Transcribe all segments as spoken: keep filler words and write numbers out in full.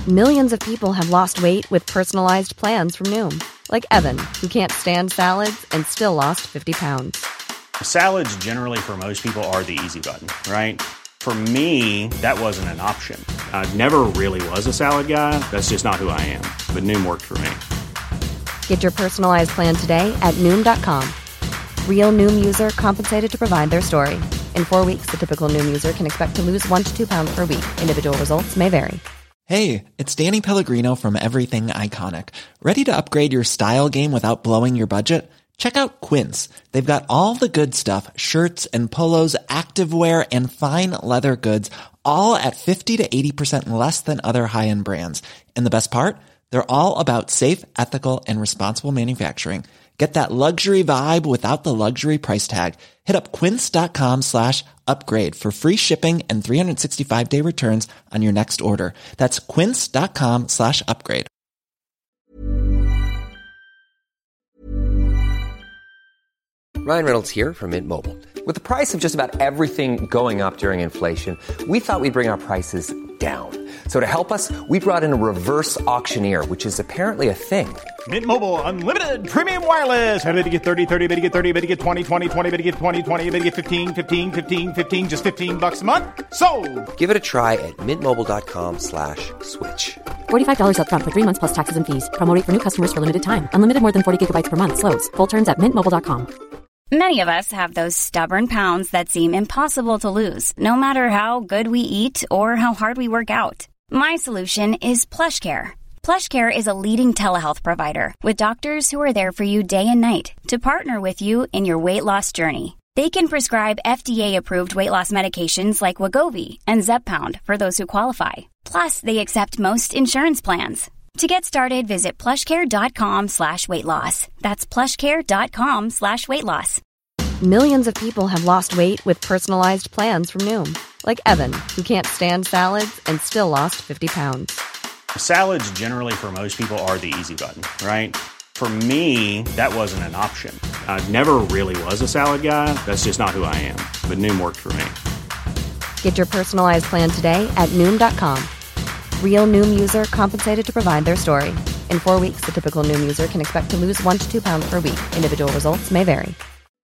Millions of people have lost weight with personalized plans from Noom. Like Evan, who can't stand salads and still lost fifty pounds. Salads generally for most people are the easy button, right? For me, that wasn't an option. I never really was a salad guy. That's just not who I am. But Noom worked for me. Get your personalized plan today at Noom dot com. Real Noom user compensated to provide their story. In four weeks, the typical Noom user can expect to lose one to two pounds per week. Individual results may vary. Hey, it's Danny Pellegrino from Everything Iconic. Ready to upgrade your style game without blowing your budget? Check out Quince. They've got all the good stuff, shirts and polos, activewear, and fine leather goods, all at fifty to eighty percent less than other high-end brands. And the best part? They're all about safe, ethical, and responsible manufacturing. Get that luxury vibe without the luxury price tag. Hit up quince.com slash upgrade for free shipping and three sixty-five day returns on your next order. That's quince.com slash upgrade. Ryan Reynolds here from Mint Mobile. With the price of just about everything going up during inflation, we thought we'd bring our prices down. So to help us, we brought in a reverse auctioneer, which is apparently a thing. Mint Mobile Unlimited Premium Wireless. How to get thirty, thirty, how to get thirty, how to get twenty, twenty, twenty, how to get twenty, twenty, how to get fifteen, fifteen, fifteen, fifteen, just fifteen bucks a month? Sold! Give it a try at mintmobile.com slash switch. forty-five dollars up front for three months plus taxes and fees. Promo rate for new customers for limited time. Unlimited more than forty gigabytes per month. Slows full terms at mint mobile dot com. Many of us have those stubborn pounds that seem impossible to lose, no matter how good we eat or how hard we work out. My solution is PlushCare. PlushCare is a leading telehealth provider with doctors who are there for you day and night to partner with you in your weight loss journey. They can prescribe F D A-approved weight loss medications like Wegovy and Zepbound for those who qualify. Plus, they accept most insurance plans. To get started, visit plushcare.com slash weight loss. That's plushcare.com slash weight loss. Millions of people have lost weight with personalized plans from Noom. Like Evan, who can't stand salads and still lost fifty pounds. Salads generally for most people are the easy button, right? For me, that wasn't an option. I never really was a salad guy. That's just not who I am. But Noom worked for me. Get your personalized plan today at Noom dot com. Real Noom user compensated to provide their story. In four weeks, the typical Noom user can expect to lose one to two pounds per week. Individual results may vary.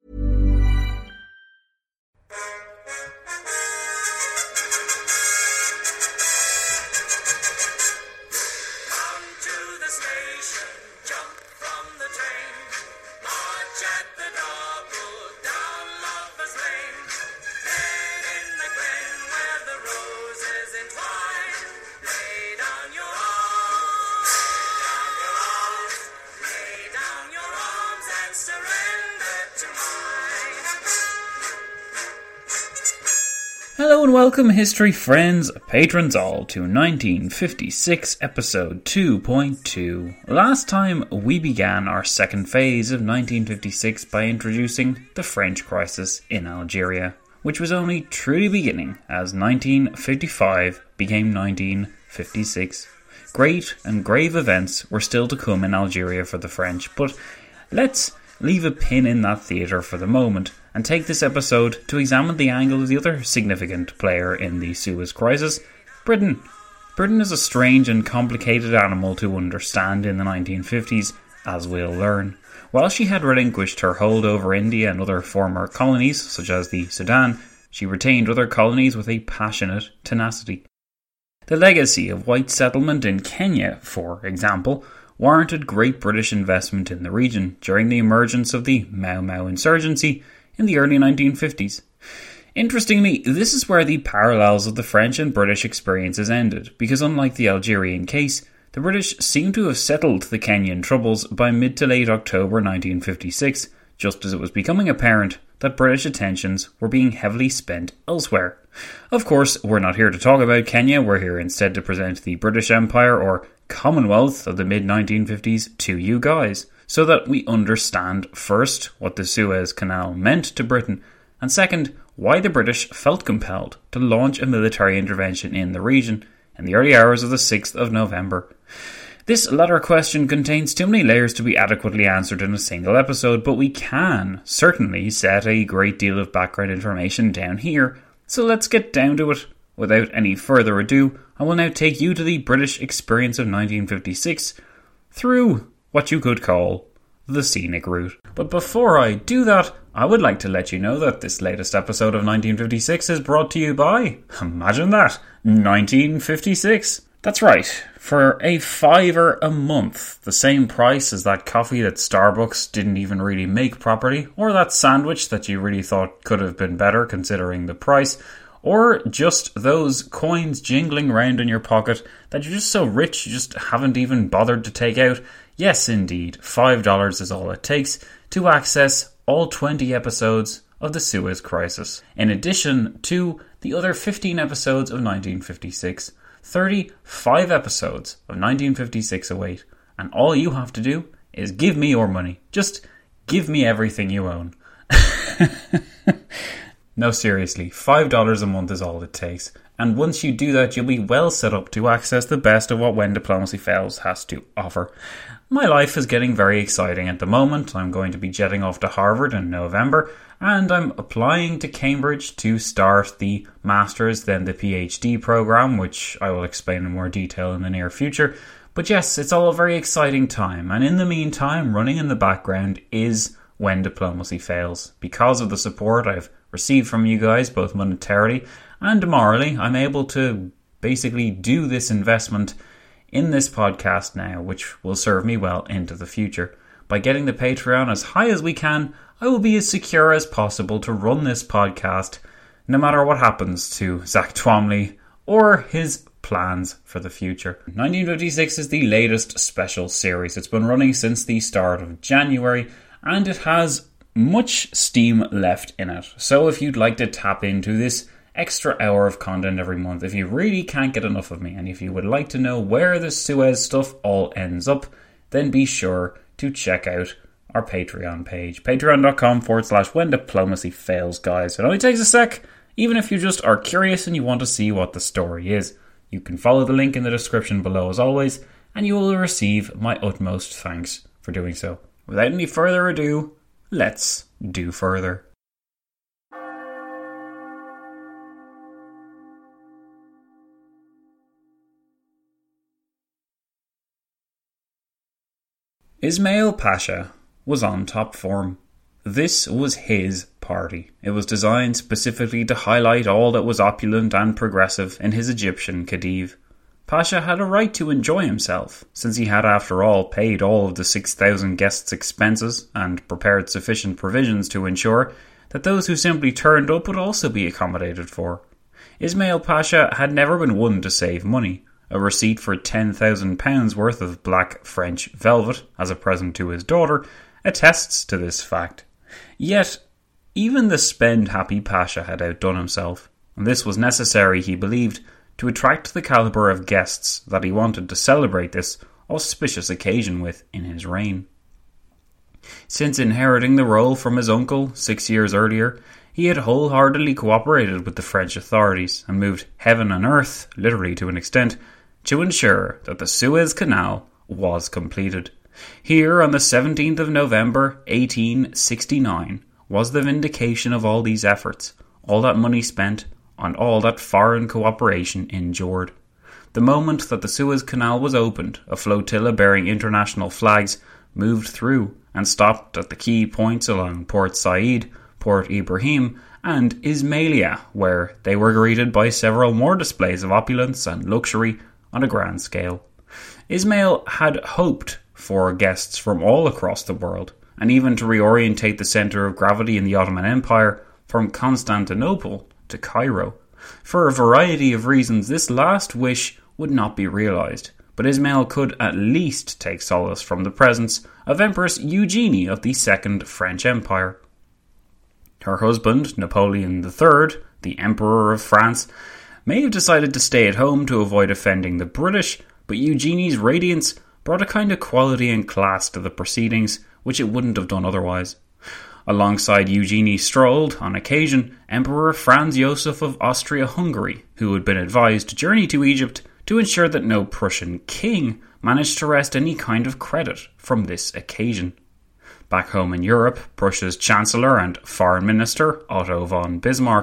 Hello and welcome, history friends, patrons all, to nineteen fifty-six episode two point two. Last time we began our second phase of nineteen fifty-six by introducing the French crisis in Algeria, which was only truly beginning as nineteen fifty-five became nineteen fifty-six. Great and grave events were still to come in Algeria for the French, but let's leave a pin in that theatre for the moment and take this episode to examine the angle of the other significant player in the Suez Crisis, Britain. Britain is a strange and complicated animal to understand in the nineteen fifties, as we'll learn. While she had relinquished her hold over India and other former colonies, such as the Sudan, she retained other colonies with a passionate tenacity. The legacy of white settlement in Kenya, for example, warranted great British investment in the region during the emergence of the Mau Mau insurgency in the early nineteen fifties. Interestingly, this is where the parallels of the French and British experiences ended, because unlike the Algerian case, the British seem to have settled the Kenyan troubles by mid to late October nineteen fifty-six, just as it was becoming apparent that British attentions were being heavily spent elsewhere. Of course, we're not here to talk about Kenya, we're here instead to present the British Empire, or Commonwealth, of the mid nineteen fifties to you guys, so that we understand first what the Suez Canal meant to Britain, and second, why the British felt compelled to launch a military intervention in the region in the early hours of the sixth of November. This latter question contains too many layers to be adequately answered in a single episode, but we can certainly set a great deal of background information down here, so let's get down to it without any further ado, I will now take you to the British experience of nineteen fifty-six through what you could call the scenic route. But before I do that, I would like to let you know that this latest episode of nineteen fifty-six is brought to you by, imagine that, nineteen fifty-six. That's right, for a fiver a month, the same price as that coffee that Starbucks didn't even really make properly, or that sandwich that you really thought could have been better considering the price, or just those coins jingling around in your pocket that you're just so rich you just haven't even bothered to take out. Yes, indeed, five dollars is all it takes to access all twenty episodes of the Suez Crisis. In addition to the other fifteen episodes of nineteen fifty-six, thirty-five episodes of nineteen fifty-six await, and all you have to do is give me your money. Just give me everything you own. No, seriously, five dollars a month is all it takes. And once you do that, you'll be well set up to access the best of what When Diplomacy Fails has to offer. My life is getting very exciting at the moment. I'm going to be jetting off to Harvard in November, and I'm applying to Cambridge to start the Masters, then the PhD program, which I will explain in more detail in the near future. But yes, it's all a very exciting time, and in the meantime, running in the background is When Diplomacy Fails. Because of the support I've received from you guys, both monetarily and morally, I'm able to basically do this investment in this podcast now, which will serve me well into the future. By getting the Patreon as high as we can, I will be as secure as possible to run this podcast, no matter what happens to Zach Twomley or his plans for the future. nineteen fifty-six is the latest special series. It's been running since the start of January, and it has much steam left in it. So if you'd like to tap into this extra hour of content every month, if you really can't get enough of me, and if you would like to know where the Suez stuff all ends up, then be sure to check out our Patreon page. Patreon.com forward slash When Diplomacy Fails, guys. It only takes a sec, even if you just are curious and you want to see what the story is. You can follow the link in the description below as always, and you will receive my utmost thanks for doing so. Without any further ado, let's do further. Ismail Pasha was on top form. This was his party. It was designed specifically to highlight all that was opulent and progressive in his Egyptian Khedive. Pasha had a right to enjoy himself, since he had after all paid all of the six thousand guests' expenses and prepared sufficient provisions to ensure that those who simply turned up would also be accommodated for. Ismail Pasha had never been one to save money. A receipt for ten thousand pounds worth of black French velvet as a present to his daughter attests to this fact. Yet, even the spend-happy Pasha had outdone himself, and this was necessary, he believed, to attract the calibre of guests that he wanted to celebrate this auspicious occasion with in his reign. Since inheriting the role from his uncle six years earlier, he had wholeheartedly cooperated with the French authorities and moved heaven and earth, literally to an extent, to ensure that the Suez Canal was completed. Here, on the seventeenth of November, eighteen sixty-nine, was the vindication of all these efforts, all that money spent, and all that foreign cooperation endured. The moment that the Suez Canal was opened, a flotilla bearing international flags moved through and stopped at the key points along Port Said, Port Ibrahim, and Ismailia, where they were greeted by several more displays of opulence and luxury on a grand scale. Ismail had hoped for guests from all across the world, and even to reorientate the centre of gravity in the Ottoman Empire from Constantinople to Cairo. For a variety of reasons, this last wish would not be realised, but Ismail could at least take solace from the presence of Empress Eugenie of the Second French Empire. Her husband, Napoleon the Third, the Emperor of France, may have decided to stay at home to avoid offending the British, but Eugenie's radiance brought a kind of quality and class to the proceedings which it wouldn't have done otherwise. Alongside Eugenie strolled, on occasion, Emperor Franz Joseph of Austria-Hungary, who had been advised to journey to Egypt to ensure that no Prussian king managed to wrest any kind of credit from this occasion. Back home in Europe, Prussia's Chancellor and Foreign Minister, Otto von Bismarck,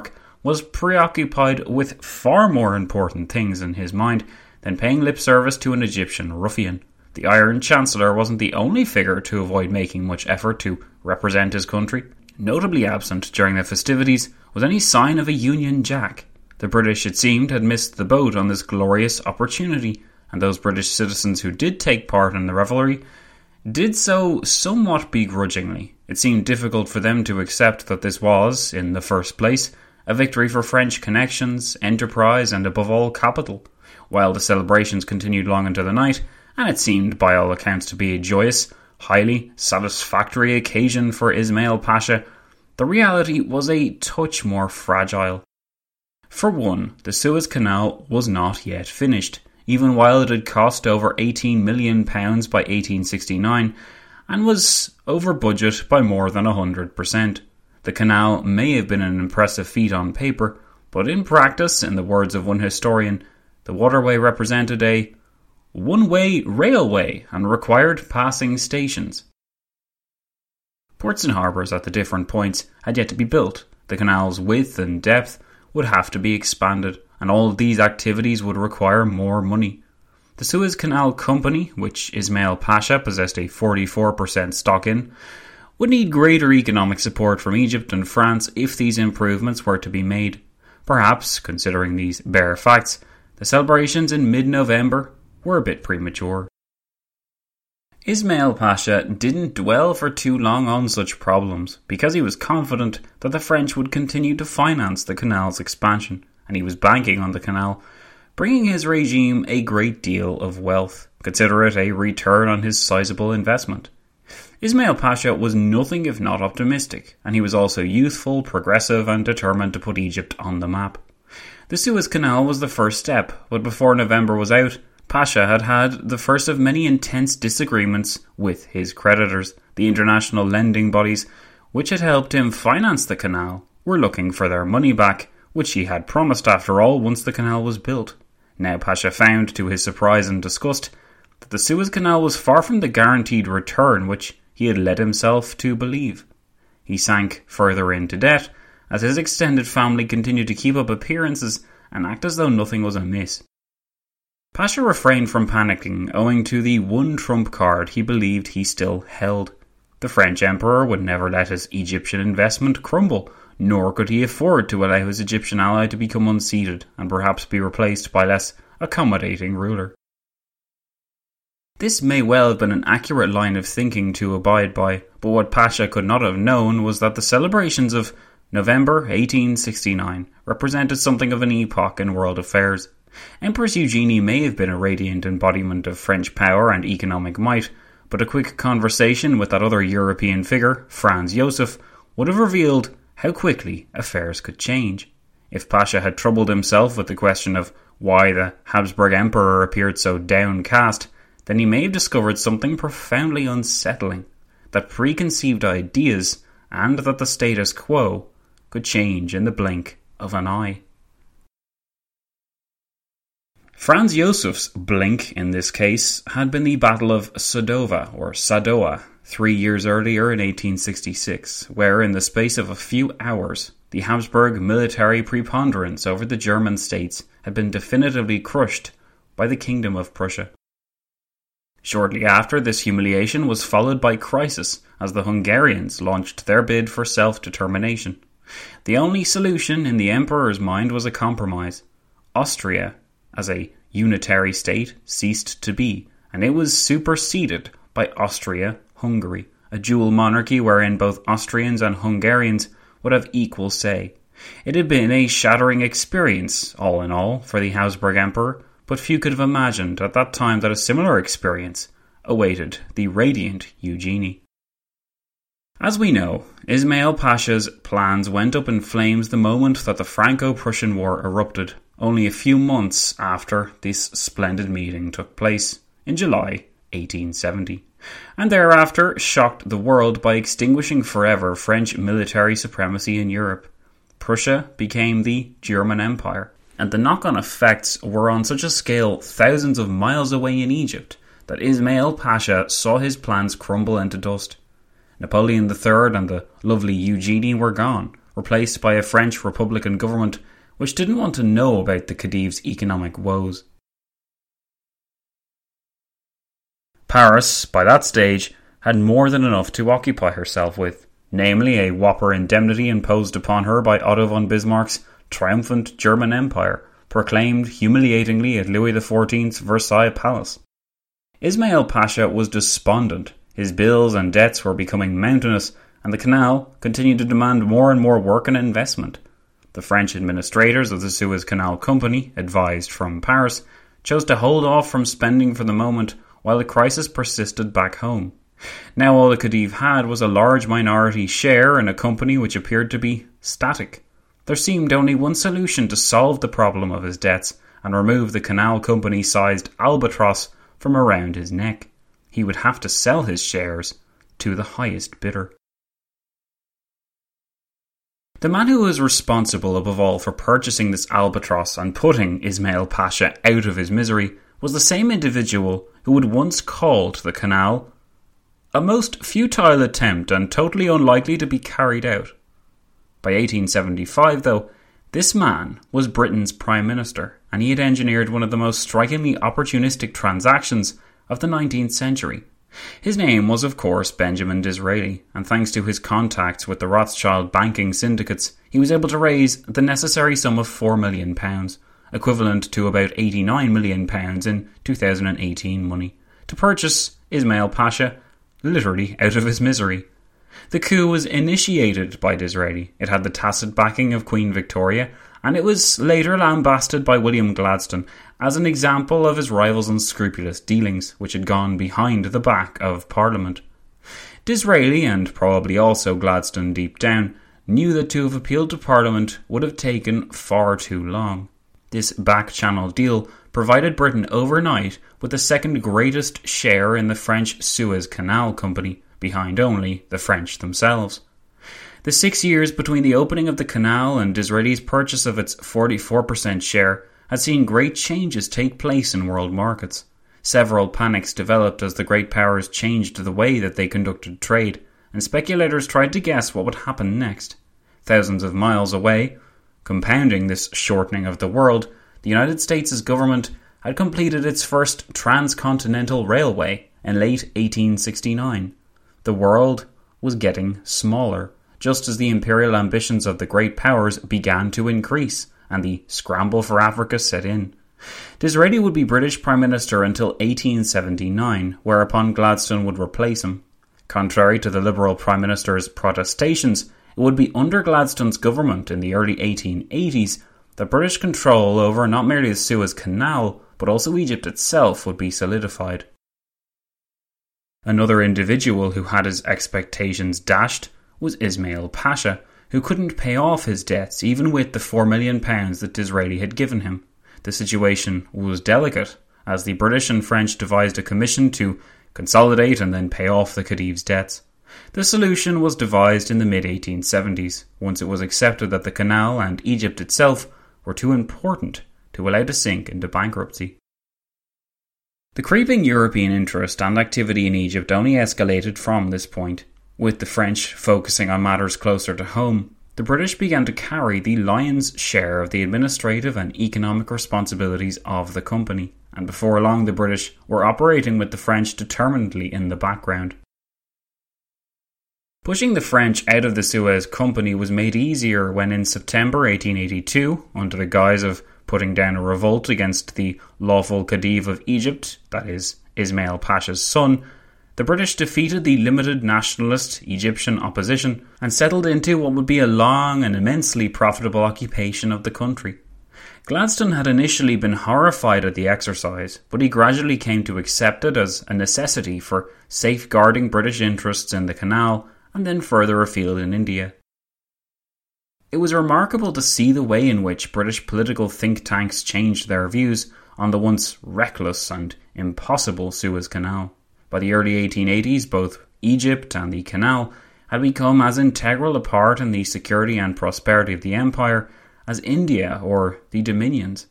was preoccupied with far more important things in his mind than paying lip service to an Egyptian ruffian. The Iron Chancellor wasn't the only figure to avoid making much effort to represent his country. Notably absent during the festivities was any sign of a Union Jack. The British, it seemed, had missed the boat on this glorious opportunity, and those British citizens who did take part in the revelry did so somewhat begrudgingly. It seemed difficult for them to accept that this was, in the first place, a victory for French connections, enterprise, and above all capital. While the celebrations continued long into the night, and it seemed by all accounts to be a joyous, highly satisfactory occasion for Ismail Pasha, the reality was a touch more fragile. For one, the Suez Canal was not yet finished, even while it had cost over eighteen million pounds by eighteen sixty-nine, and was over budget by more than one hundred percent. The canal may have been an impressive feat on paper, but in practice, in the words of one historian, the waterway represented a one-way railway and required passing stations. Ports and harbours at the different points had yet to be built. The canal's width and depth would have to be expanded, and all of these activities would require more money. The Suez Canal Company, which Ismail Pasha possessed a forty-four percent stock in, would need greater economic support from Egypt and France if these improvements were to be made. Perhaps, considering these bare facts, the celebrations in mid-November were a bit premature. Ismail Pasha didn't dwell for too long on such problems, because he was confident that the French would continue to finance the canal's expansion, and he was banking on the canal, bringing his regime a great deal of wealth. Consider it a return on his sizable investment. Ismail Pasha was nothing if not optimistic, and he was also youthful, progressive, and determined to put Egypt on the map. The Suez Canal was the first step, but before November was out, Pasha had had the first of many intense disagreements with his creditors. The international lending bodies, which had helped him finance the canal, were looking for their money back, which he had promised after all once the canal was built. Now Pasha found, to his surprise and disgust, that the Suez Canal was far from the guaranteed return which he had led himself to believe. He sank further into debt, as his extended family continued to keep up appearances and act as though nothing was amiss. Pasha refrained from panicking owing to the one trump card he believed he still held. The French emperor would never let his Egyptian investment crumble, nor could he afford to allow his Egyptian ally to become unseated and perhaps be replaced by less accommodating ruler. This may well have been an accurate line of thinking to abide by, but what Pasha could not have known was that the celebrations of November eighteen sixty-nine represented something of an epoch in world affairs. Empress Eugenie may have been a radiant embodiment of French power and economic might, but a quick conversation with that other European figure, Franz Josef, would have revealed how quickly affairs could change. If Pasha had troubled himself with the question of why the Habsburg Emperor appeared so downcast, then he may have discovered something profoundly unsettling, that preconceived ideas and that the status quo could change in the blink of an eye. Franz Josef's blink, in this case, had been the Battle of Sadova, or Sadowa, three years earlier in eighteen sixty-six, where in the space of a few hours, the Habsburg military preponderance over the German states had been definitively crushed by the Kingdom of Prussia. Shortly after, this humiliation was followed by crisis as the Hungarians launched their bid for self-determination. The only solution in the emperor's mind was a compromise. Austria, as a unitary state, ceased to be, and it was superseded by Austria-Hungary, a dual monarchy wherein both Austrians and Hungarians would have equal say. It had been a shattering experience, all in all, for the Habsburg Emperor, but few could have imagined at that time that a similar experience awaited the radiant Eugenie. As we know, Ismail Pasha's plans went up in flames the moment that the Franco-Prussian War erupted, only a few months after this splendid meeting took place, in July eighteen seventy, and thereafter shocked the world by extinguishing forever French military supremacy in Europe. Prussia became the German Empire, and the knock-on effects were on such a scale thousands of miles away in Egypt that Ismail Pasha saw his plans crumble into dust. Napoleon the Third and the lovely Eugenie were gone. replaced by a French Republican government which didn't want to know about the Khedive's economic woes. Paris, by that stage, had more than enough to occupy herself with, namely a whopper indemnity imposed upon her by Otto von Bismarck's triumphant German Empire, proclaimed humiliatingly at Louis the fourteenth's Versailles Palace. Ismail Pasha was despondent. His bills and debts were becoming mountainous, and the canal continued to demand more and more work and investment. The French administrators of the Suez Canal Company, advised from Paris, chose to hold off from spending for the moment while the crisis persisted back home. Now all the Khedive had was a large minority share in a company which appeared to be static. There seemed only one solution to solve the problem of his debts and remove the canal company-sized albatross from around his neck. He would have to sell his shares to the highest bidder. The man who was responsible above all for purchasing this albatross and putting Ismail Pasha out of his misery was the same individual who had once called the canal a most futile attempt and totally unlikely to be carried out. By eighteen seventy-five, though, this man was Britain's Prime Minister, and he had engineered one of the most strikingly opportunistic transactions of the nineteenth century. His name was, of course, Benjamin Disraeli, and thanks to his contacts with the Rothschild banking syndicates, he was able to raise the necessary sum of four million pounds, equivalent to about eighty-nine million pounds in two thousand eighteen money, to purchase Ismail Pasha literally out of his misery. The coup was initiated by Disraeli. It had the tacit backing of Queen Victoria, and it was later lambasted by William Gladstone as an example of his rival's unscrupulous dealings, which had gone behind the back of Parliament. Disraeli, and probably also Gladstone deep down, knew that to have appealed to Parliament would have taken far too long. This back-channel deal provided Britain overnight with the second greatest share in the French Suez Canal Company, behind only the French themselves. The six years between the opening of the canal and Disraeli's purchase of its forty-four percent share had seen great changes take place in world markets. Several panics developed as the great powers changed the way that they conducted trade, and speculators tried to guess what would happen next. Thousands of miles away, compounding this shortening of the world, the United States' government had completed its first transcontinental railway in late eighteen sixty-nine. The world was getting smaller, just as the imperial ambitions of the great powers began to increase, and the scramble for Africa set in. Disraeli would be British Prime Minister until eighteen seventy-nine, whereupon Gladstone would replace him. Contrary to the Liberal Prime Minister's protestations, it would be under Gladstone's government in the early eighteen eighties that British control over not merely the Suez Canal, but also Egypt itself would be solidified. Another individual who had his expectations dashed was Ismail Pasha, who couldn't pay off his debts even with the four million pounds that Disraeli had given him. The situation was delicate, as the British and French devised a commission to consolidate and then pay off the Khedive's debts. The solution was devised in the mid eighteen seventies, once it was accepted that the canal and Egypt itself were too important to allow to sink into bankruptcy. The creeping European interest and activity in Egypt only escalated from this point. With the French focusing on matters closer to home, the British began to carry the lion's share of the administrative and economic responsibilities of the company, and before long the British were operating with the French determinedly in the background. Pushing the French out of the Suez Company was made easier when in September eighteen eighty-two, under the guise of putting down a revolt against the lawful Khedive of Egypt, that is, Ismail Pasha's son, the British defeated the limited nationalist Egyptian opposition and settled into what would be a long and immensely profitable occupation of the country. Gladstone had initially been horrified at the exercise, but he gradually came to accept it as a necessity for safeguarding British interests in the canal and then further afield in India. It was remarkable to see the way in which British political think tanks changed their views on the once reckless and impossible Suez Canal. By the early eighteen eighties, both Egypt and the canal had become as integral a part in the security and prosperity of the empire as India or the Dominions.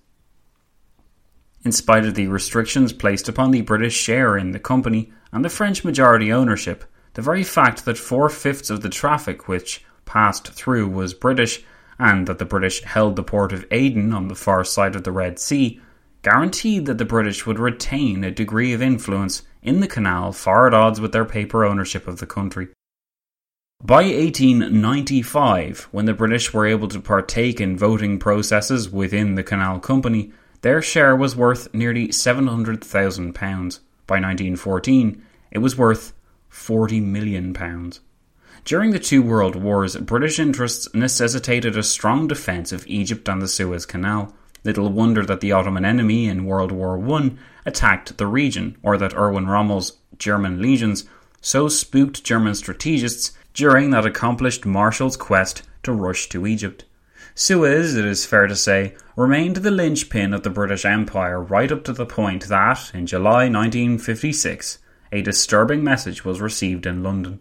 In spite of the restrictions placed upon the British share in the company and the French majority ownership, the very fact that four-fifths of the traffic which passed through was British, and that the British held the port of Aden on the far side of the Red Sea, guaranteed that the British would retain a degree of influence in the canal far at odds with their paper ownership of the country. By eighteen ninety-five, when the British were able to partake in voting processes within the Canal Company, their share was worth nearly seven hundred thousand pounds. By nineteen fourteen, it was worth forty million pounds. During the two world wars, British interests necessitated a strong defence of Egypt and the Suez Canal. Little wonder that the Ottoman enemy in World War One attacked the region, or that Erwin Rommel's German legions so spooked German strategists during that accomplished marshal's quest to rush to Egypt. Suez, it is fair to say, remained the linchpin of the British Empire right up to the point that, in July nineteen fifty-six, a disturbing message was received in London.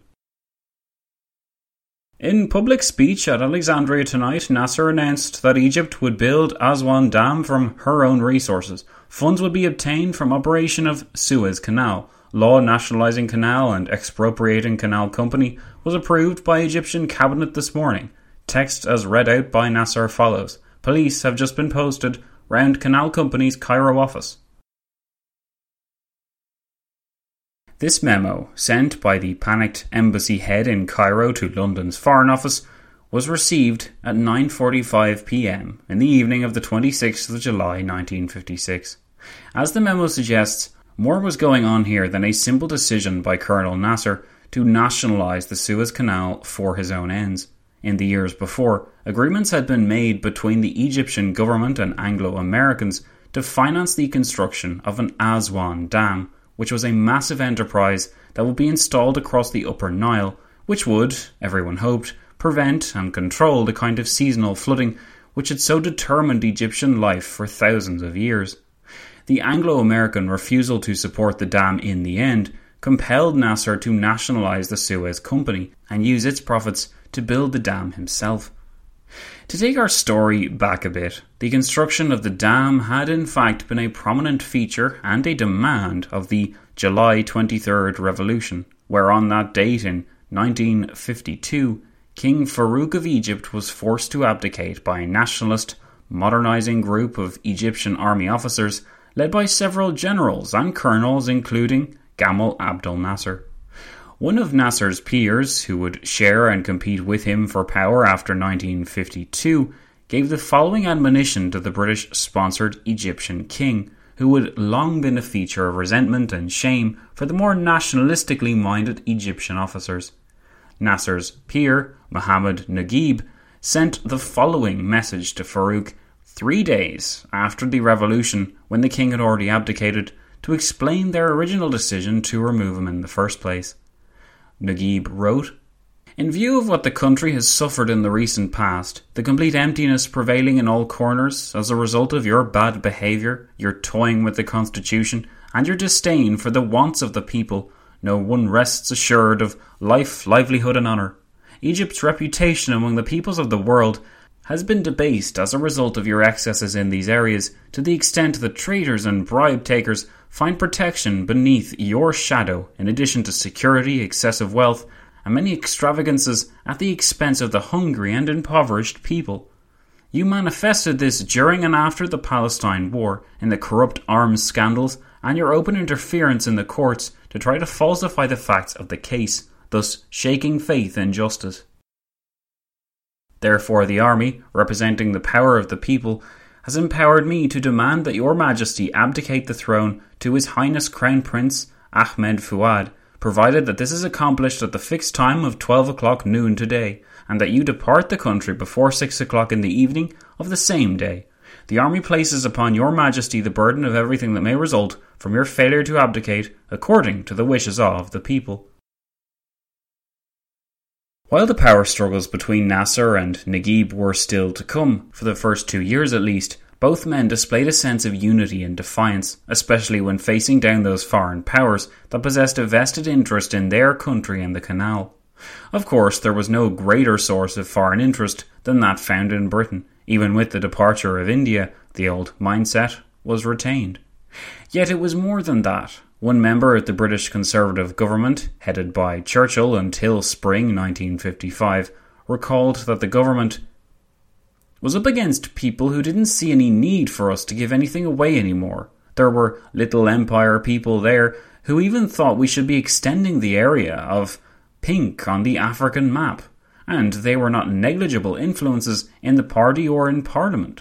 In public speech at Alexandria tonight, Nasser announced that Egypt would build Aswan Dam from her own resources. Funds would be obtained from operation of Suez Canal. Law nationalising Canal and expropriating Canal Company was approved by Egyptian cabinet this morning. Text as read out by Nasser follows. Police have just been posted round Canal Company's Cairo office. This memo, sent by the panicked embassy head in Cairo to London's Foreign Office, was received at nine forty-five p m in the evening of the twenty-sixth of July nineteen fifty-six. As the memo suggests, more was going on here than a simple decision by Colonel Nasser to nationalise the Suez Canal for his own ends. In the years before, agreements had been made between the Egyptian government and Anglo-Americans to finance the construction of an Aswan Dam, which was a massive enterprise that would be installed across the Upper Nile, which would, everyone hoped, prevent and control the kind of seasonal flooding which had so determined Egyptian life for thousands of years. The Anglo-American refusal to support the dam in the end compelled Nasser to nationalise the Suez Company and use its profits to build the dam himself. To take our story back a bit, the construction of the dam had in fact been a prominent feature and a demand of the July twenty-third revolution, where on that date in nineteen fifty-two, King Farouk of Egypt was forced to abdicate by a nationalist, modernising group of Egyptian army officers led by several generals and colonels including Gamal Abdel Nasser. One of Nasser's peers, who would share and compete with him for power after nineteen fifty-two, gave the following admonition to the British-sponsored Egyptian king, who had long been a feature of resentment and shame for the more nationalistically minded Egyptian officers. Nasser's peer, Mohammed Naguib, sent the following message to Farouk three days after the revolution, when the king had already abdicated, to explain their original decision to remove him in the first place. Naguib wrote, "In view of what the country has suffered in the recent past, the complete emptiness prevailing in all corners as a result of your bad behaviour, your toying with the constitution, and your disdain for the wants of the people, no one rests assured of life, livelihood and honour. Egypt's reputation among the peoples of the world has been debased as a result of your excesses in these areas, to the extent that traitors and bribe-takers find protection beneath your shadow, in addition to security, excessive wealth, and many extravagances at the expense of the hungry and impoverished people. You manifested this during and after the Palestine War, in the corrupt arms scandals, and your open interference in the courts to try to falsify the facts of the case, thus shaking faith in justice. Therefore the army, representing the power of the people, has empowered me to demand that your majesty abdicate the throne to His Highness Crown Prince Ahmed Fuad, provided that this is accomplished at the fixed time of twelve o'clock noon today, and that you depart the country before six o'clock in the evening of the same day. The army places upon your majesty the burden of everything that may result from your failure to abdicate according to the wishes of the people." While the power struggles between Nasser and Naguib were still to come, for the first two years at least, both men displayed a sense of unity and defiance, especially when facing down those foreign powers that possessed a vested interest in their country and the canal. Of course, there was no greater source of foreign interest than that found in Britain. Even with the departure of India, the old mindset was retained. Yet it was more than that. One member of the British Conservative government, headed by Churchill until spring nineteen fifty-five, recalled that the government was up against people who didn't see any need for us to give anything away anymore. There were Little Empire people there who even thought we should be extending the area of pink on the African map, and they were not negligible influences in the party or in Parliament.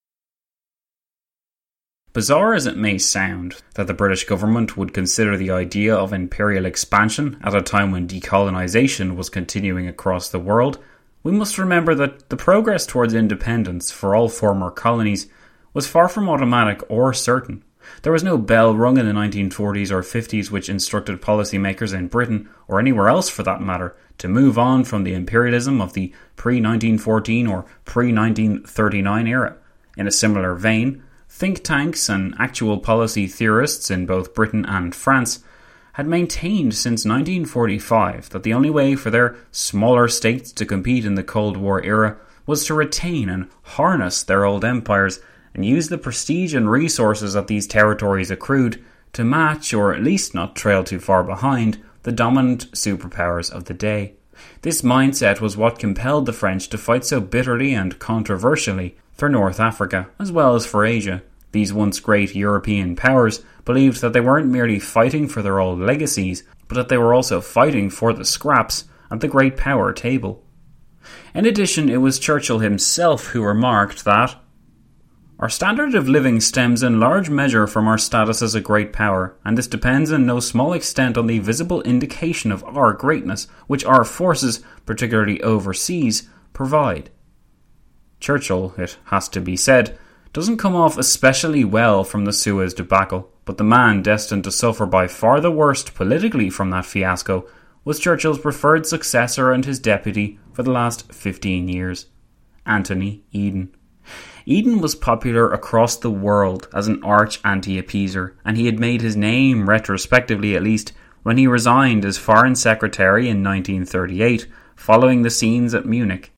Bizarre as it may sound that the British government would consider the idea of imperial expansion at a time when decolonisation was continuing across the world, we must remember that the progress towards independence for all former colonies was far from automatic or certain. There was no bell rung in the nineteen forties or fifties which instructed policymakers in Britain, or anywhere else for that matter, to move on from the imperialism of the pre nineteen fourteen or pre nineteen thirty-nine era. In a similar vein, think tanks and actual policy theorists in both Britain and France had maintained since nineteen forty-five that the only way for their smaller states to compete in the Cold War era was to retain and harness their old empires and use the prestige and resources that these territories accrued to match, or at least not trail too far behind, the dominant superpowers of the day. This mindset was what compelled the French to fight so bitterly and controversially for North Africa, as well as for Asia. These once great European powers believed that they weren't merely fighting for their old legacies, but that they were also fighting for the scraps at the great power table. In addition, it was Churchill himself who remarked that our standard of living stems in large measure from our status as a great power, and this depends in no small extent on the visible indication of our greatness, which our forces, particularly overseas, provide. Churchill, it has to be said, doesn't come off especially well from the Suez debacle, but the man destined to suffer by far the worst politically from that fiasco was Churchill's preferred successor and his deputy for the last fifteen years, Anthony Eden. Eden was popular across the world as an arch anti-appeaser, and he had made his name, retrospectively at least, when he resigned as Foreign Secretary in nineteen thirty-eight, following the scenes at Munich.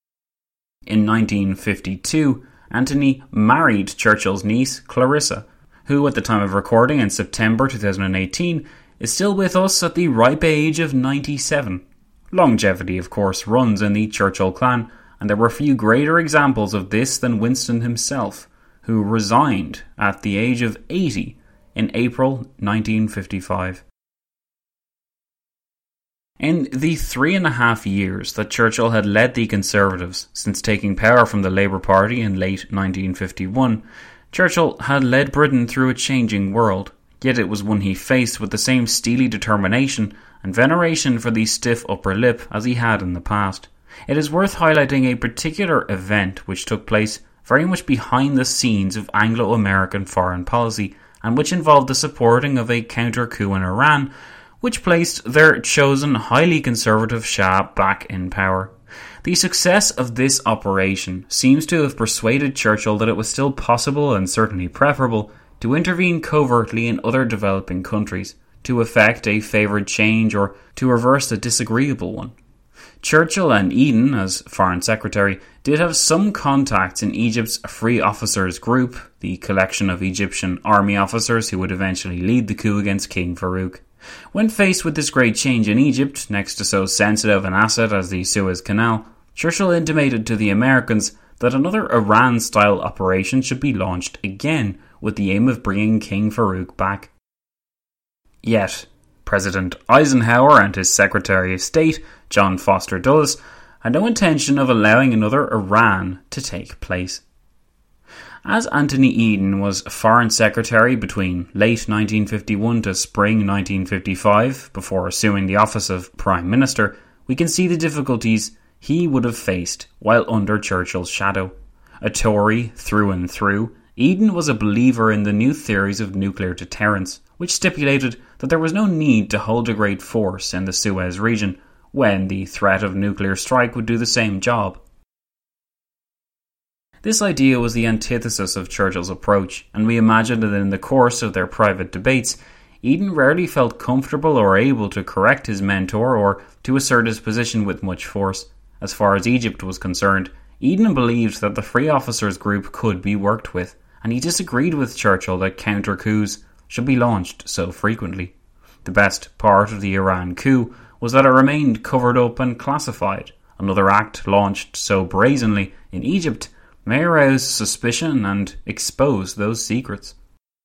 In nineteen fifty-two, Anthony married Churchill's niece, Clarissa, who at the time of recording in September twenty eighteen is still with us at the ripe age of ninety-seven. Longevity, of course, runs in the Churchill clan, and there were few greater examples of this than Winston himself, who resigned at the age of eighty in April nineteen fifty-five. In the three and a half years that Churchill had led the Conservatives since taking power from the Labour Party in late nineteen fifty-one, Churchill had led Britain through a changing world, yet it was one he faced with the same steely determination and veneration for the stiff upper lip as he had in the past. It is worth highlighting a particular event which took place very much behind the scenes of Anglo-American foreign policy, and which involved the supporting of a counter-coup in Iran, which placed their chosen highly conservative Shah back in power. The success of this operation seems to have persuaded Churchill that it was still possible, and certainly preferable, to intervene covertly in other developing countries, to effect a favoured change or to reverse a disagreeable one. Churchill and Eden, as Foreign Secretary, did have some contacts in Egypt's Free Officers Group, the collection of Egyptian army officers who would eventually lead the coup against King Farouk. When faced with this great change in Egypt, next to so sensitive an asset as the Suez Canal, Churchill intimated to the Americans that another Iran-style operation should be launched again, with the aim of bringing King Farouk back. Yet, President Eisenhower and his Secretary of State, John Foster Dulles, had no intention of allowing another Iran to take place. As Anthony Eden was Foreign Secretary between late nineteen fifty-one to spring nineteen fifty-five, before assuming the office of Prime Minister, we can see the difficulties he would have faced while under Churchill's shadow. A Tory through and through, Eden was a believer in the new theories of nuclear deterrence, which stipulated that there was no need to hold a great force in the Suez region when the threat of nuclear strike would do the same job. This idea was the antithesis of Churchill's approach, and we imagine that in the course of their private debates, Eden rarely felt comfortable or able to correct his mentor or to assert his position with much force. As far as Egypt was concerned, Eden believed that the Free Officers Group could be worked with, and he disagreed with Churchill that counter-coups should be launched so frequently. The best part of the Iran coup was that it remained covered up and classified, Another act launched so brazenly in Egypt may arouse suspicion and expose those secrets.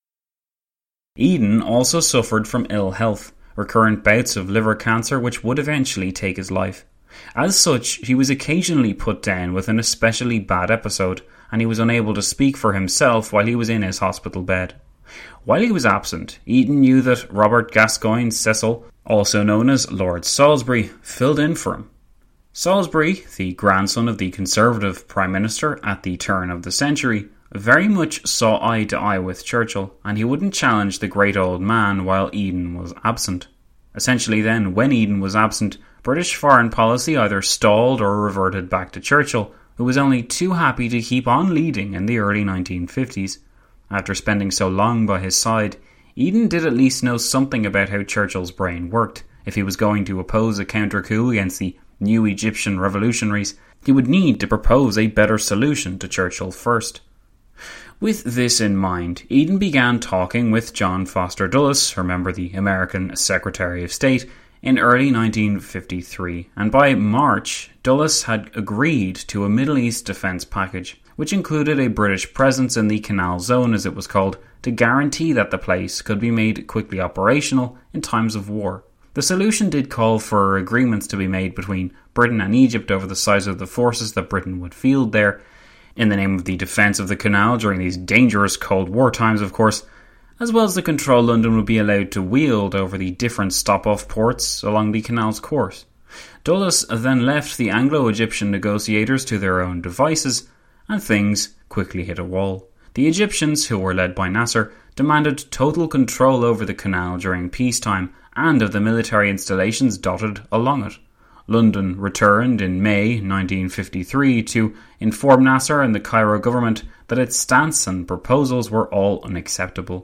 Eden also suffered from ill health, recurrent bouts of liver cancer which would eventually take his life. As such, he was occasionally put down with an especially bad episode, and he was unable to speak for himself while he was in his hospital bed. While he was absent, Eden knew that Robert Gascoigne Cecil, also known as Lord Salisbury, filled in for him. Salisbury, the grandson of the Conservative Prime Minister at the turn of the century, very much saw eye to eye with Churchill, and he wouldn't challenge the great old man while Eden was absent. Essentially then, when Eden was absent, British foreign policy either stalled or reverted back to Churchill, who was only too happy to keep on leading in the early nineteen fifties. After spending so long by his side, Eden did at least know something about how Churchill's brain worked. If he was going to oppose a counter-coup against the new Egyptian revolutionaries, he would need to propose a better solution to Churchill first. With this in mind, Eden began talking with John Foster Dulles, remember the American Secretary of State, in early nineteen fifty-three, and by March, Dulles had agreed to a Middle East defence package, which included a British presence in the Canal Zone, as it was called, to guarantee that the place could be made quickly operational in times of war. The solution did call for agreements to be made between Britain and Egypt over the size of the forces that Britain would field there, in the name of the defence of the canal during these dangerous Cold War times, of course, as well as the control London would be allowed to wield over the different stop-off ports along the canal's course. Dulles then left the Anglo-Egyptian negotiators to their own devices, and things quickly hit a wall. The Egyptians, who were led by Nasser, demanded total control over the canal during peacetime and of the military installations dotted along it. London returned in May nineteen fifty-three to inform Nasser and the Cairo government that its stance and proposals were all unacceptable.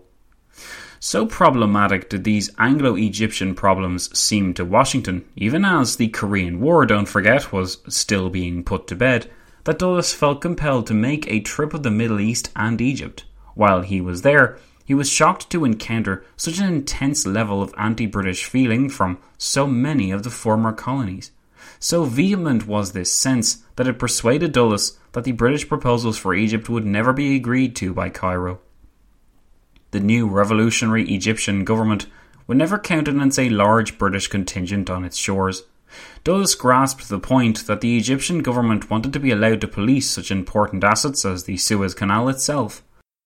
So problematic did these Anglo-Egyptian problems seem to Washington, even as the Korean War, don't forget, was still being put to bed, that Dulles felt compelled to make a trip of the Middle East and Egypt. While he was there, he was shocked to encounter such an intense level of anti-British feeling from so many of the former colonies. So vehement was this sense that it persuaded Dulles that the British proposals for Egypt would never be agreed to by Cairo. The new revolutionary Egyptian government would never countenance a large British contingent on its shores. Dulles grasped the point that the Egyptian government wanted to be allowed to police such important assets as the Suez Canal itself.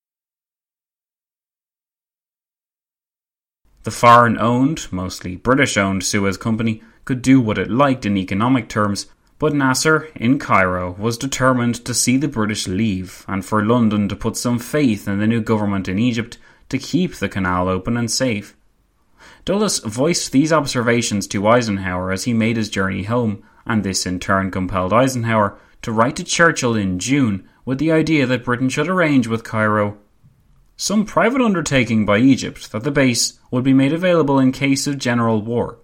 The foreign-owned, mostly British-owned Suez Company could do what it liked in economic terms, but Nasser, in Cairo, was determined to see the British leave and for London to put some faith in the new government in Egypt to keep the canal open and safe. Dulles voiced these observations to Eisenhower as he made his journey home, and this in turn compelled Eisenhower to write to Churchill in June with the idea that Britain should arrange with Cairo some private undertaking by Egypt that the base would be made available in case of general war.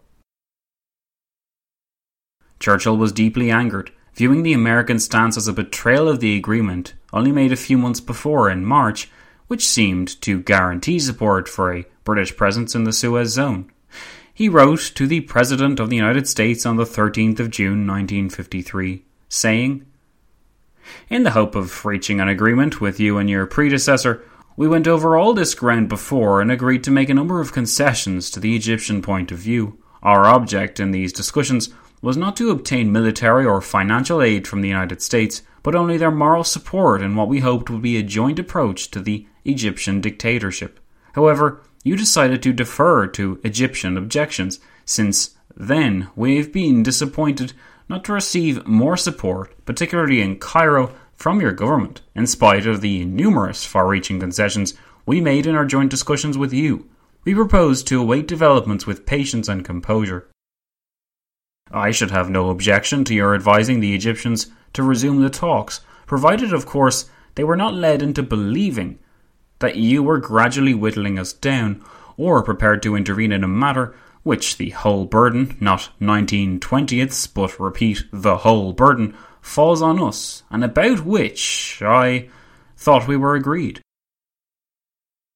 Churchill was deeply angered, viewing the American stance as a betrayal of the agreement only made a few months before in March, which seemed to guarantee support for a British presence in the Suez Zone. He wrote to the President of the United States on the thirteenth of June nineteen fifty-three, saying, "In the hope of reaching an agreement with you and your predecessor, we went over all this ground before and agreed to make a number of concessions to the Egyptian point of view. Our object in these discussions was not to obtain military or financial aid from the United States, but only their moral support in what we hoped would be a joint approach to the Egyptian dictatorship. However, you decided to defer to Egyptian objections. Since then, we've been disappointed not to receive more support, particularly in Cairo, from your government, in spite of the numerous far-reaching concessions we made in our joint discussions with you. We propose to await developments with patience and composure. I should have no objection to your advising the Egyptians to resume the talks, provided, of course, they were not led into believing that you were gradually whittling us down, or prepared to intervene in a matter which the whole burden, not nineteen twentieths, but repeat, the whole burden, falls on us, and about which I thought we were agreed."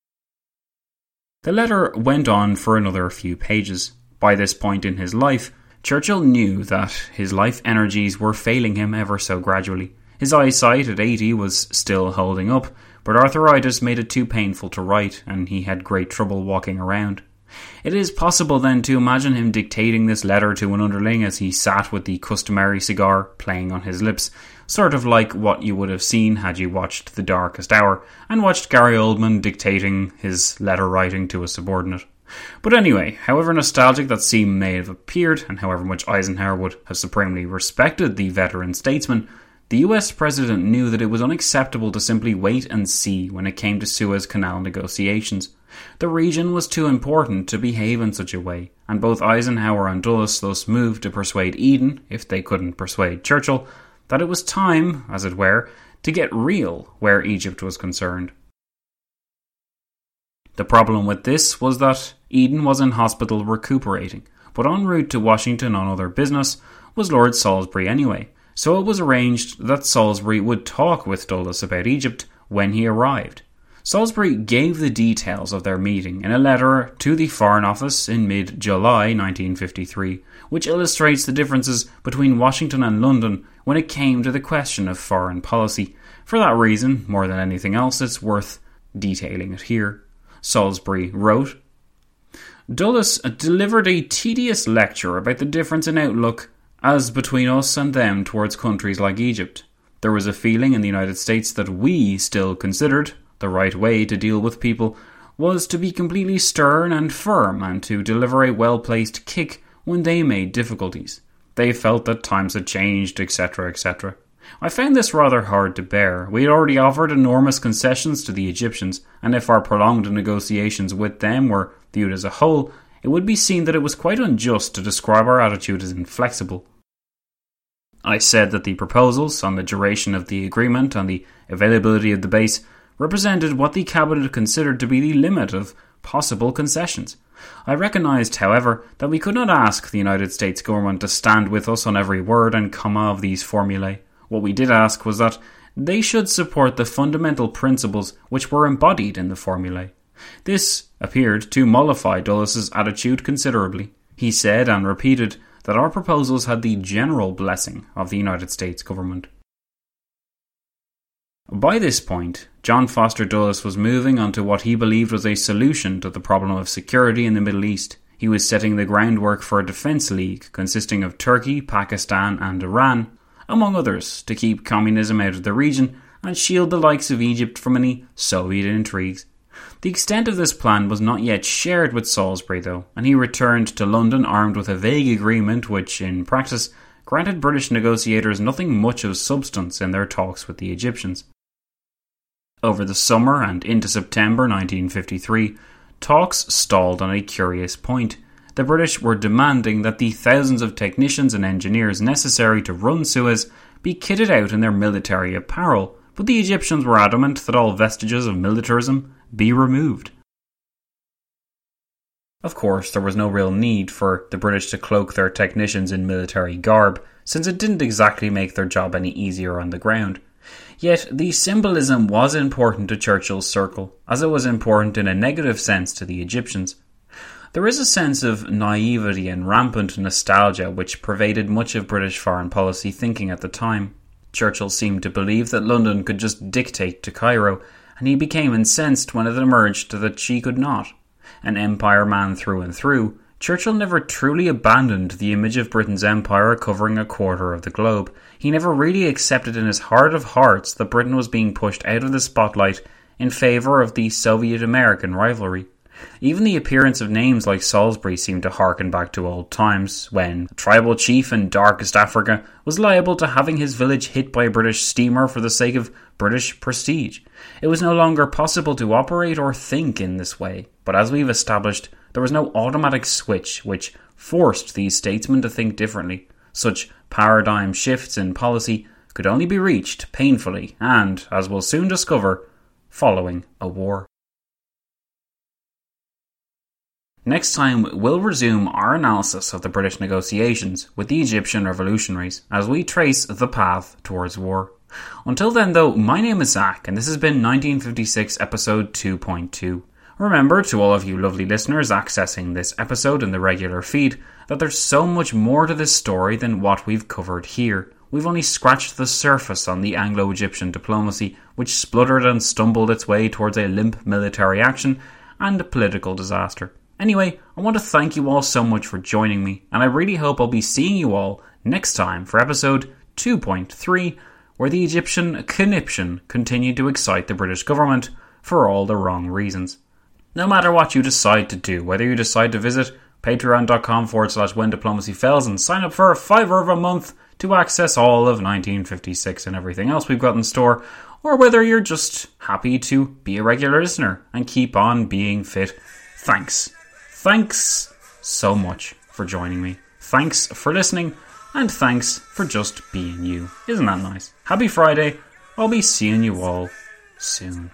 The letter went on for another few pages. By this point in his life, Churchill knew that his life energies were failing him ever so gradually. His eyesight at eighty was still holding up, but arthritis made it too painful to write, and he had great trouble walking around. It is possible then to imagine him dictating this letter to an underling as he sat with the customary cigar playing on his lips, sort of like what you would have seen had you watched The Darkest Hour and watched Gary Oldman dictating his letter writing to a subordinate. But anyway, however nostalgic that scene may have appeared, and however much Eisenhower would have supremely respected the veteran statesman, the U S president knew that it was unacceptable to simply wait and see when it came to Suez Canal negotiations. The region was too important to behave in such a way, and both Eisenhower and Dulles thus moved to persuade Eden, if they couldn't persuade Churchill, that it was time, as it were, to get real where Egypt was concerned. The problem with this was that Eden was in hospital recuperating, but en route to Washington on other business was Lord Salisbury anyway, so it was arranged that Salisbury would talk with Dulles about Egypt when he arrived. Salisbury gave the details of their meeting in a letter to the Foreign Office in mid-July nineteen fifty-three, which illustrates the differences between Washington and London when it came to the question of foreign policy. For that reason, more than anything else, it's worth detailing it here. Salisbury wrote, "Dulles delivered a tedious lecture about the difference in outlook as between us and them towards countries like Egypt. There was a feeling in the United States that we still considered the right way to deal with people was to be completely stern and firm and to deliver a well-placed kick when they made difficulties. They felt that times had changed, et cetera, et cetera. I found this rather hard to bear. We had already offered enormous concessions to the Egyptians, and if our prolonged negotiations with them were viewed as a whole, it would be seen that it was quite unjust to describe our attitude as inflexible. I said that the proposals on the duration of the agreement and the availability of the base represented what the Cabinet considered to be the limit of possible concessions. I recognised, however, that we could not ask the United States government to stand with us on every word and comma of these formulae. What we did ask was that they should support the fundamental principles which were embodied in the formulae. This appeared to mollify Dulles's attitude considerably. He said and repeated that our proposals had the general blessing of the United States government. By this point, John Foster Dulles was moving on to what he believed was a solution to the problem of security in the Middle East. He was setting the groundwork for a defence league consisting of Turkey, Pakistan and Iran, among others, to keep communism out of the region and shield the likes of Egypt from any Soviet intrigues. The extent of this plan was not yet shared with Salisbury, though, and he returned to London armed with a vague agreement which, in practice, granted British negotiators nothing much of substance in their talks with the Egyptians. Over the summer and into September nineteen fifty-three, talks stalled on a curious point. The British were demanding that the thousands of technicians and engineers necessary to run Suez be kitted out in their military apparel, but the Egyptians were adamant that all vestiges of militarism be removed. Of course, there was no real need for the British to cloak their technicians in military garb, since it didn't exactly make their job any easier on the ground. Yet the symbolism was important to Churchill's circle, as it was important in a negative sense to the Egyptians. There is a sense of naivety and rampant nostalgia which pervaded much of British foreign policy thinking at the time. Churchill seemed to believe that London could just dictate to Cairo, and he became incensed when it emerged that she could not. An empire man through and through, Churchill never truly abandoned the image of Britain's empire covering a quarter of the globe. He never really accepted in his heart of hearts that Britain was being pushed out of the spotlight in favour of the Soviet-American rivalry. Even the appearance of names like Salisbury seemed to harken back to old times, when a tribal chief in darkest Africa was liable to having his village hit by a British steamer for the sake of British prestige. It was no longer possible to operate or think in this way, but as we've established, there was no automatic switch which forced these statesmen to think differently. Such paradigm shifts in policy could only be reached painfully and, as we'll soon discover, following a war. Next time, we'll resume our analysis of the British negotiations with the Egyptian revolutionaries as we trace the path towards war. Until then, though, my name is Zach, and this has been nineteen fifty-six episode two point two. Remember, to all of you lovely listeners accessing this episode in the regular feed, that there's so much more to this story than what we've covered here. We've only scratched the surface on the Anglo-Egyptian diplomacy, which spluttered and stumbled its way towards a limp military action and a political disaster. Anyway, I want to thank you all so much for joining me, and I really hope I'll be seeing you all next time for episode two point three, where the Egyptian conniption continued to excite the British government for all the wrong reasons. No matter what you decide to do, whether you decide to visit patreon.com forward slash when diplomacy fails and sign up for a fiver of a month to access all of nineteen fifty-six and everything else we've got in store, or whether you're just happy to be a regular listener and keep on being fit, thanks. Thanks so much for joining me. Thanks for listening, and thanks for just being you. Isn't that nice? Happy Friday. I'll be seeing you all soon.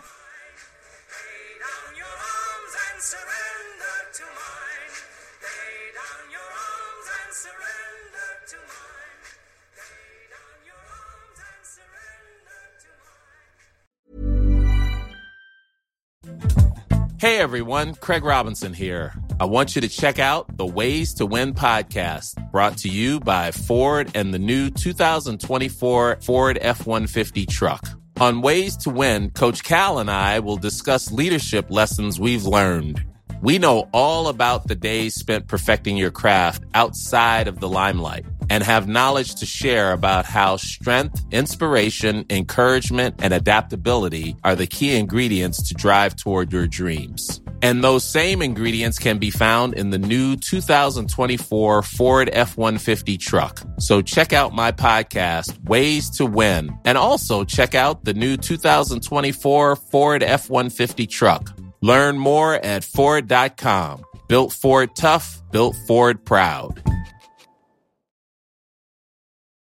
Hey everyone, Craig Robinson here. I want you to check out the Ways to Win podcast, brought to you by Ford and the new two thousand twenty-four Ford F one fifty truck. On Ways to Win, Coach Cal and I will discuss leadership lessons we've learned. We know all about the days spent perfecting your craft outside of the limelight and have knowledge to share about how strength, inspiration, encouragement, and adaptability are the key ingredients to drive toward your dreams. And those same ingredients can be found in the new two thousand twenty-four Ford F one fifty truck. So check out my podcast, Ways to Win, and also check out the new two thousand twenty-four Ford F one fifty truck. Learn more at Ford dot com. Built Ford tough, built Ford proud.